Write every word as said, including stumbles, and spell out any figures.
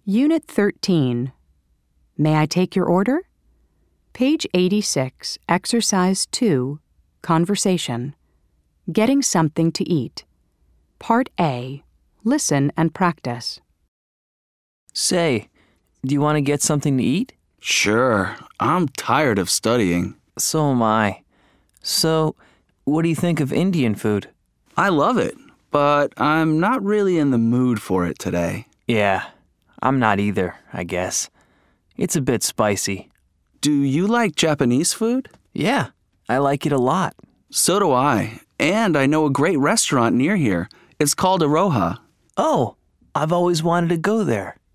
Unit thirteen. May I take your order? Page eighty-six, Exercise two, Conversation. Getting something to eat. Part A. Listen and practice. Say, do you want to get something to eat? Sure, I'm tired of studying. So am I. So, what do you think of Indian food? I love it, but I'm not really in the mood for it today. Yeah, I'm not either, I guess. It's a bit spicy. Do you like Japanese food? Yeah, I like it a lot. So do I, and I know a great restaurant near here. It's called Aroha. Oh, I've always wanted to go there.